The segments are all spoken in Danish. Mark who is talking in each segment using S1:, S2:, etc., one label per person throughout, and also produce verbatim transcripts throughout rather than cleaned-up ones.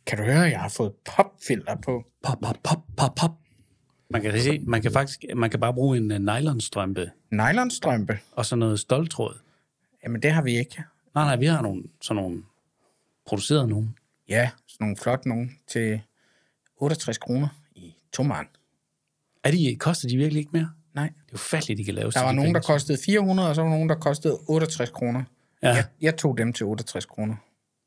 S1: Kan du høre, at jeg har fået popfilter på?
S2: Pop, pop, pop, pop, pop. Man kan se, man kan faktisk, man kan bare bruge en uh, nylonstrømpe.
S1: Nylonstrømpe?
S2: Og så noget ståltråd.
S1: Jamen, det har vi ikke.
S2: Nej, nej, vi har nogle, sådan nogle produceret nogle.
S1: Ja, sådan nogle flot nogle til otteogtres kroner i Toman.
S2: Er de, koster de virkelig ikke mere?
S1: Nej.
S2: Det er jo fattigt, de kan lave.
S1: Der var nogen, der kostede fire hundrede, og så var nogen, der kostede otteogtres kroner. Ja. Jeg, jeg tog dem til otteogtres kroner.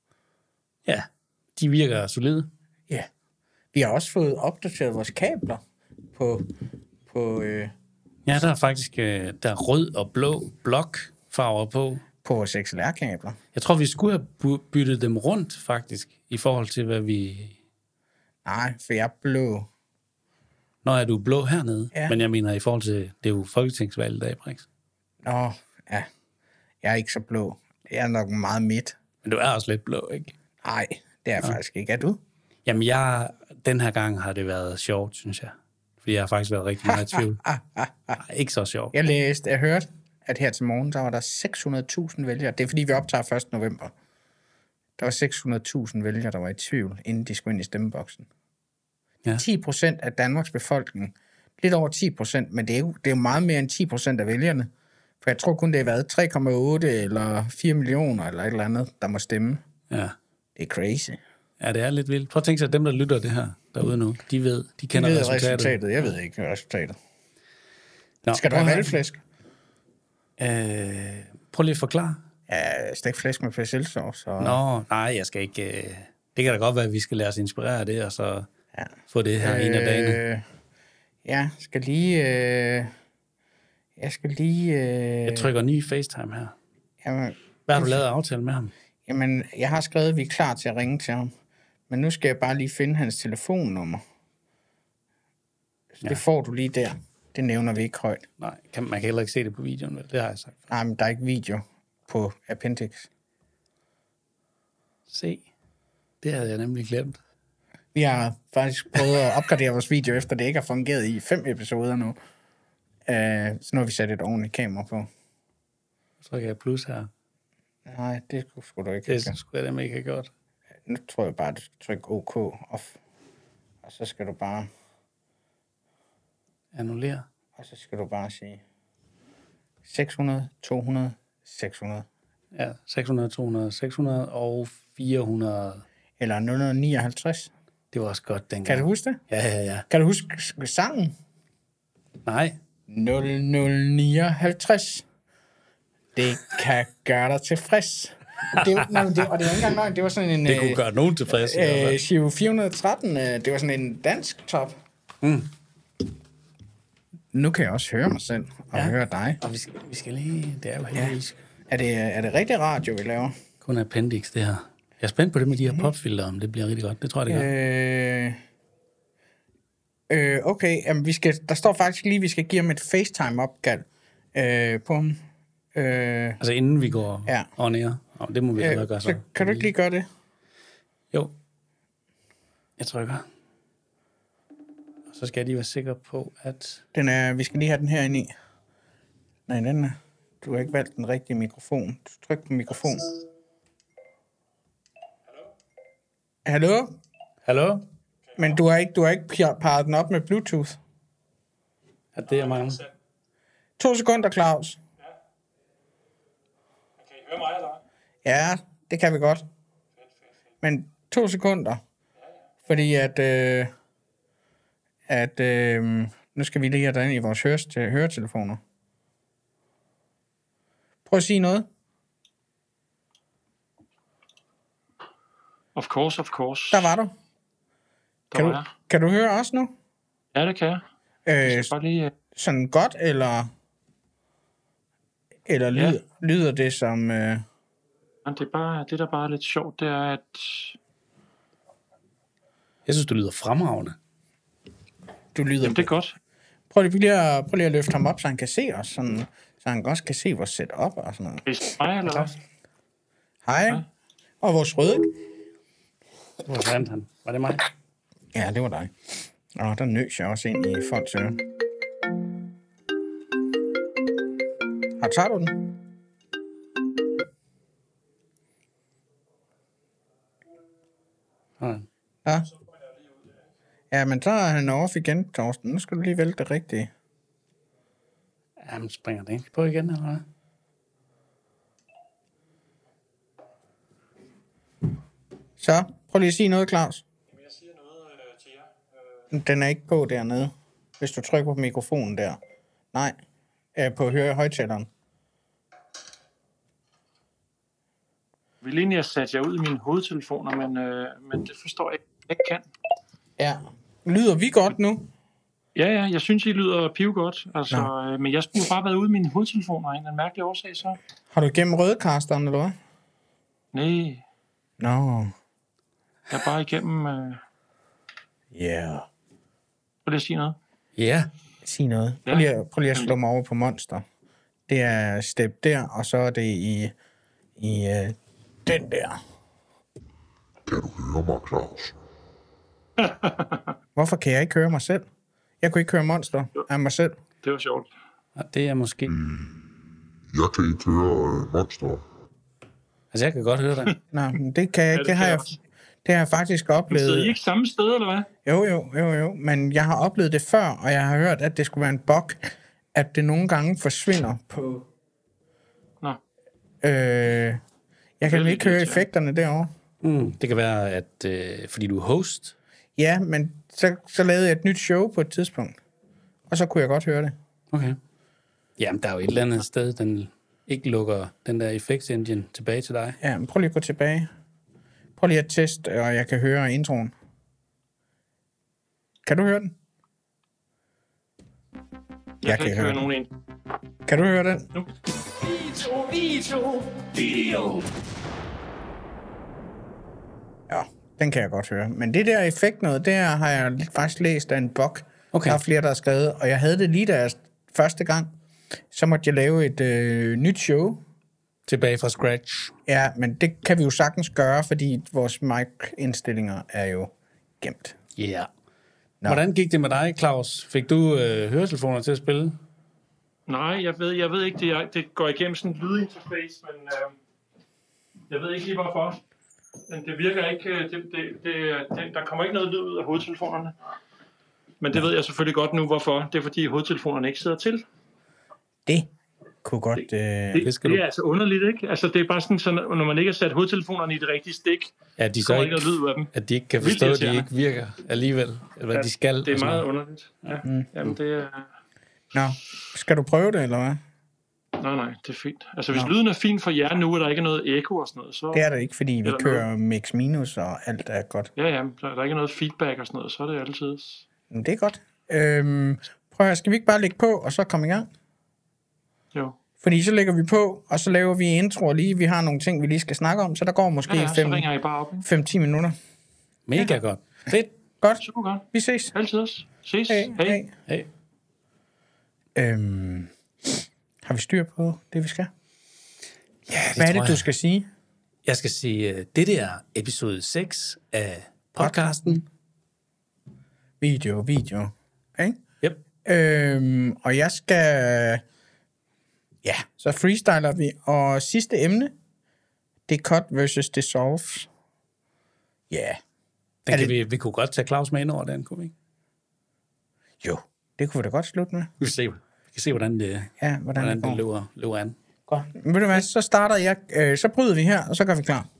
S2: Ja, de virker solide.
S1: Ja. Vi har også fået opdateret vores kabler på... på øh,
S2: ja, der er faktisk øh, der er rød og blå blokfarver på.
S1: På vores X L R-kabler.
S2: Jeg tror, vi skulle have byttet dem rundt, faktisk, i forhold til, hvad vi...
S1: Nej, for jeg er blå.
S2: Nå, er du blå hernede?
S1: Ja.
S2: Men jeg mener, i forhold til... Det er jo folketingsvalg i dag, Brix.
S1: Nå, ja. Jeg er ikke så blå. Jeg er nok meget midt.
S2: Men du er også lidt blå, ikke?
S1: Nej, det er jeg faktisk ikke. Er du?
S2: Jamen, jeg... Den her gang har det været sjovt, synes jeg. Fordi jeg har faktisk været rigtig meget i tvivl. Nej, ikke så sjovt.
S1: Jeg læste, jeg hørte, at her til morgen, der var der seks hundrede tusind vælgere. Det er fordi, vi optager første november. Der var seks hundrede tusind vælgere, der var i tvivl, inden de skulle ind i stemmeboksen. Ja. ti procent af Danmarks befolkning. Lidt over ti procent, men det er, jo, det er jo meget mere end ti procent af vælgerne. For jeg tror kun, det har været tre komma otte eller fire millioner eller et eller andet, der må stemme.
S2: Ja.
S1: Det er crazy.
S2: Ja, det er lidt vildt. Prøv at tænke sig, at dem, der lytter det her derude nu, de ved, de kender
S1: de ved
S2: resultatet.
S1: resultatet. Jeg ved ikke resultatet.
S2: Nå,
S1: skal du have valgflæsk?
S2: Øh, prøv lige at forklare.
S1: Ja, stegt flæsk med persillesauce. Og...
S2: Nå, nej, jeg skal ikke... Øh... Det kan da godt være, at vi skal lade os inspirere af det, og så ja. få det her øh, en af dagene.
S1: Ja, skal lige... Øh... Jeg skal lige... Øh...
S2: Jeg trykker ny FaceTime her.
S1: Jamen,
S2: hvad har du lavet aftale med ham?
S1: Jamen, jeg har skrevet, at vi er klar til at ringe til ham. Men nu skal jeg bare lige finde hans telefonnummer. Så ja. Det får du lige der. Det nævner vi ikke højt.
S2: Nej, kan, man kan heller ikke se det på videoen, vel? Det har jeg sagt.
S1: Nej, men der er ikke video på Appendix.
S2: Se. Det havde jeg nemlig glemt.
S1: Vi har faktisk prøvet at opgradere vores video, efter det ikke har fungeret i fem episoder nu. Uh, så nu har vi sat et ordentligt kamera på.
S2: Så trykker jeg plus her.
S1: Nej, det skulle du ikke have.
S2: Det skulle jeg dem ikke have gjort.
S1: Nu tror jeg bare, at du skal trykke OK off. Og så skal du bare...
S2: Annullere.
S1: Og så skal du bare sige... seks hundrede, to hundrede, seks hundrede.
S2: Ja, seks hundrede, to hundrede, seks hundrede og fire hundrede.
S1: Eller nul hundrede nioghalvtreds.
S2: Det var også godt dengang.
S1: Kan du huske det?
S2: Ja, ja, ja.
S1: Kan du huske sangen?
S2: Nej.
S1: nul nul nioghalvtreds. Det kan gøre dig tilfreds. Det, nej, det, og det var ikke engang nøgen. Det var sådan en...
S2: Det kunne gøre nogen tilfreds.
S1: Øh, Giro fire hundrede og tretten. Det var sådan en dansk top.
S2: Mm.
S1: Nu kan jeg også høre mig selv og ja. høre dig.
S2: Og vi skal, vi skal lige... Det er jo heldigvis.
S1: Ja. Er det, er det rigtig radio, vi laver?
S2: Kun Appendix, det her. Jeg er spændt på det med de her popfilter, om det bliver rigtig godt. Det tror jeg, det gør.
S1: Øh, øh, okay, jamen, vi skal, der står faktisk lige, at vi skal give ham et FaceTime-opkald øh, på ham. Øh,
S2: altså inden vi går
S1: ja.
S2: on air. Og det må vi øh, gøre så.
S1: så. Kan du ikke lige gøre det?
S2: Jo. Jeg trykker. Og så skal jeg lige være sikker på, at...
S1: Den er, vi skal lige have den her ind i. Nej, den er... Du har ikke valgt den rigtige mikrofon. Du tryk på mikrofon. Hallo? Hallo?
S2: Hallo?
S1: Men du har ikke, du har ikke parret den op med Bluetooth?
S2: Ja, det er mange.
S1: To sekunder, Claus.
S3: Ja. Kan I høre mig, eller?
S1: Ja, det kan vi godt. Men to sekunder. Fordi at... Øh, at... Øh, nu skal vi lige have derinde i vores høres- høretelefoner. Prøv at sige noget.
S3: Of course, of course.
S1: Der var du.
S3: Der
S1: kan,
S3: var
S1: du
S3: jeg.
S1: kan du høre os nu?
S3: Ja, det kan jeg.
S1: Øh,
S3: jeg skal bare lige...
S1: Sådan godt, eller... Eller lyder, ja. lyder det som... Øh...
S3: Det, er bare, det, der bare er lidt sjovt, det er, at...
S2: Jeg synes, du lyder fremragende.
S1: Du lyder...
S3: Jamen, det er godt.
S1: Prøv lige, at, prøv lige at løfte ham op, så han kan se os, sådan, så han også kan se vores setup og sådan noget.
S3: Er det mig, eller hvad?
S1: Hej. Hej. Og vores røde.
S2: Hvor vandt han? Var det mig?
S1: Ja, det var dig. Og der nøs jeg også ind i folks øre. Og tager du den?
S2: Ja.
S1: Ja. Ja, men så er han off igen, Torsten. Nu skal du lige vælge det rigtige.
S2: Jamen, springer det ikke på igen, eller hvad?
S1: Så, prøv lige at sige noget, Claus.
S3: Jamen, jeg siger noget øh, til jer. Øh,
S1: Den er ikke på dernede. Hvis du trykker på mikrofonen der. Nej, øh, på høre højtaleren.
S3: jeg ville egentlig have sat jer ud i mine hovedtelefoner, men, øh, men det forstår jeg ikke, jeg ikke kan.
S1: Ja. Lyder vi godt nu?
S3: Ja, ja, jeg synes, I lyder pivegodt. Altså,
S1: Nå.
S3: øh, men jeg skulle jo bare være ude i mine hovedtelefoner af en eller anden mærkelig årsag, så.
S1: Har du igennem rødekasteren, eller hvad?
S3: Nej,
S1: Nå. No.
S3: jeg er bare igennem... Øh...
S1: Ja. Yeah.
S3: Vil jeg sige noget?
S2: Ja.
S1: Sig noget. Prøv lige, at- prøv lige at slå mig over på Monster. Det er step der, og så er det i, i øh, den der.
S4: Kan du høre mig, Claus?
S1: Hvorfor kan jeg ikke høre mig selv? Jeg kunne ikke høre Monster af mig selv.
S3: Det var sjovt.
S2: Og det er måske...
S4: Jeg kan ikke høre uh, Monster.
S2: Altså, jeg kan godt høre dig.
S1: Nå, men det kan jeg ikke.
S3: det
S1: Det har
S3: kan
S1: jeg,
S3: jeg også.
S1: det har jeg faktisk
S3: Sidder I
S1: oplevet.
S3: ikke samme sted, eller hvad?
S1: Jo, jo, jo, jo. Men jeg har oplevet det før, og jeg har hørt, at det skulle være en bug, at det nogle gange forsvinder på...
S3: Nå,
S1: Øh, jeg kan
S3: Vældig
S1: ikke høre
S3: irriterende.
S1: effekterne derovre.
S2: Mm, det kan være, at øh, fordi du er host,
S1: Ja, men så, så lavede jeg et nyt show på et tidspunkt. Og så kunne jeg godt høre det.
S2: okay. Jamen, der er jo et eller andet sted, den ikke lukker den der effects engine tilbage til dig.
S1: Ja, men prøv lige at gå tilbage. Prøv lige at teste, og jeg kan høre introen. Kan du høre den?
S3: jeg,
S1: Jeg
S3: kan
S1: kan
S3: ikke
S1: høre
S3: høre nogen ind.
S1: Kan du høre den?
S3: Nu.
S5: Video, video, video.
S1: Ja, den kan jeg godt høre. Men det der effekt noget, det her har jeg faktisk læst af en bug.
S2: Okay.
S1: Der er flere, der har skrevet, og jeg havde det lige der første gang. Så måtte jeg lave et øh, nyt show.
S2: Tilbage fra scratch.
S1: Ja, men det kan vi jo sagtens gøre, fordi vores mic-indstillinger er jo gemt.
S2: Ja. Yeah.
S1: Nå.
S2: Hvordan gik det med dig, Claus? Fik du øh, høretelefoner til at spille?
S3: Nej, jeg ved, jeg ved ikke, det, er, det går igennem sådan en lydinterface, men øh, jeg ved ikke lige hvorfor. Men det virker ikke, øh, det, det, det, det, der kommer ikke noget lyd ud af hovedtelefonerne. Men det ved jeg selvfølgelig godt nu, hvorfor. Det er fordi hovedtelefonerne ikke sidder til.
S1: Det kunne godt... Øh...
S3: Det,
S2: Det
S3: det,
S2: skal
S3: det
S2: du-
S3: er altså underligt, ikke? Altså det er bare sådan, så når man ikke har sat hovedtelefonerne i det rigtige stik,
S2: Ja, de
S3: så
S2: så
S3: kommer ikke
S2: ikke,
S3: noget lyd ud af dem.
S2: at de ikke kan
S3: Vildt
S2: forstå, at de
S3: irriterende.
S2: ikke virker alligevel. Eller hvad
S3: Ja,
S2: de skal.
S3: Det er
S2: og sådan
S3: meget
S2: noget.
S3: underligt. Ja. Mm. Jamen det er...
S1: Nå, skal du prøve det, eller hvad?
S3: Nej, nej, det er fint. Altså hvis lyden er fin for jer nu, og der ikke er noget ekko og sådan noget, så...
S1: Det er det ikke, fordi vi
S3: Eller
S1: kører mix minus, og alt er godt.
S3: Ja, ja, der, der er ikke noget feedback og sådan noget, så er det altid...
S1: Men det er godt. Øhm, prøv at høre, skal vi ikke bare lægge på, og så komme i gang?
S3: Jo.
S1: Fordi så lægger vi på, og så laver vi introer lige. Vi har nogle ting, vi lige skal snakke om, så der går måske
S3: Ja, ja, så
S1: fem
S3: ringer I bare op. Ikke?
S1: fem til ti minutter.
S2: Mega ja. godt. Fedt.
S1: Godt,
S3: Super godt.
S1: vi ses.
S3: Altid også. Ses.
S1: Hej,
S3: Hej.
S1: hej.
S2: Hey.
S1: Øhm, har vi styr på det, vi skal?
S2: Ja, det
S1: Hvad er
S2: tror
S1: det,
S2: jeg.
S1: du skal sige?
S2: Jeg skal sige, uh, det der er episode seks af podcasten.
S1: Video, video. Ikke?
S2: Yep.
S1: Øhm, og jeg skal... Ja, så freestyler vi. Og sidste emne, det er cut versus dissolve. Ja, yeah.
S2: Den
S1: Er
S2: kan
S1: det-
S2: vi, vi kunne godt tage Claus med ind over den, kunne vi ikke?
S1: jo, det kunne vi da godt slutte med.
S2: Vi kan se, vi kan se hvordan det,
S1: Ja, hvordan,
S2: hvordan
S1: det går.
S2: det løber, løber an.
S1: Godt. Men ved du hvad, så starter jeg, øh, så bryder vi her, og så gør vi klar.